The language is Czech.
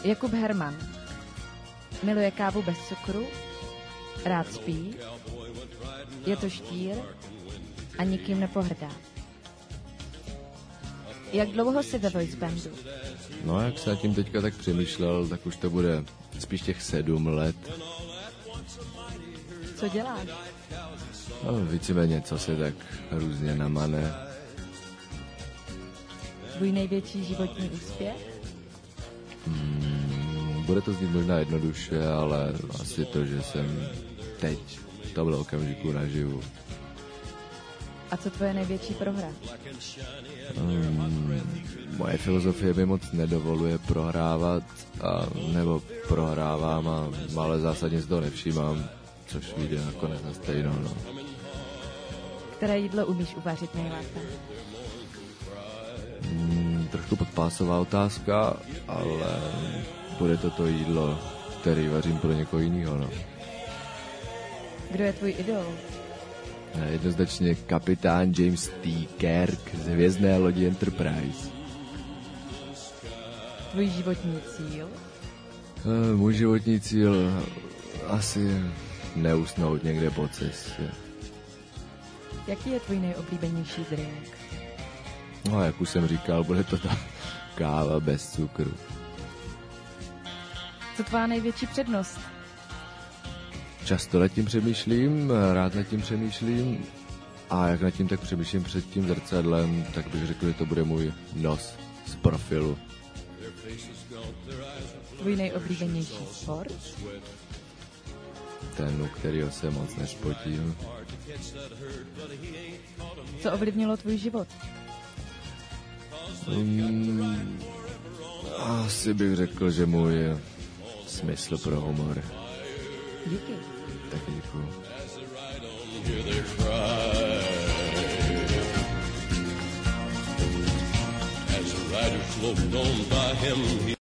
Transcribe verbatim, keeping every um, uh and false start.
Jakub Herman. Miluje kávu bez cukru, rád spí, je to štír a nikým nepohrdá. Jak dlouho jsi ve voice bandu? No, jak se nad tím teďka tak přemýšlel, tak už to bude spíš těch sedm let. Co děláš? No, víceméně, co se tak různě namane. Tvůj největší životní úspěch? Hmm, bude to znít možná jednoduše, ale asi to, že jsem teď v tomhle okamžiku naživu. A co tvoje největší prohra? Hmm, moje filozofie mi moc nedovoluje prohrávat, a, nebo prohrávám, a, ale zásadně z toho nevšímám, což vyjde nakonec na stejno. No. Které jídlo umíš uvařit nejlépe? Hmm, trošku podpásová otázka, ale bude to to jídlo, který vařím pro někoho jiného. No. Kdo je tvůj idol? Jednoznačně kapitán James T. Kirk z hvězdné lodi Enterprise. Tvůj životní cíl? Můj životní cíl asi neusnout někde po cestě. Jaký je tvůj nejoblíbenější drink? No, jak už jsem říkal, bude to ta káva bez cukru. Co tvá největší přednost? Často nad tím přemýšlím, rád nad tím přemýšlím, a jak nad tím tak přemýšlím před tím zrcadlem, tak bych řekl, že to bude můj nos z profilu. Tvůj nejoblíbenější sport? Ten, u kterého se moc nespotím. Co ovlivnilo tvůj život? Hmm, asi bych řekl, že můj smysl pro humor. Díky. Taky děkuju. As the rider floated on by him,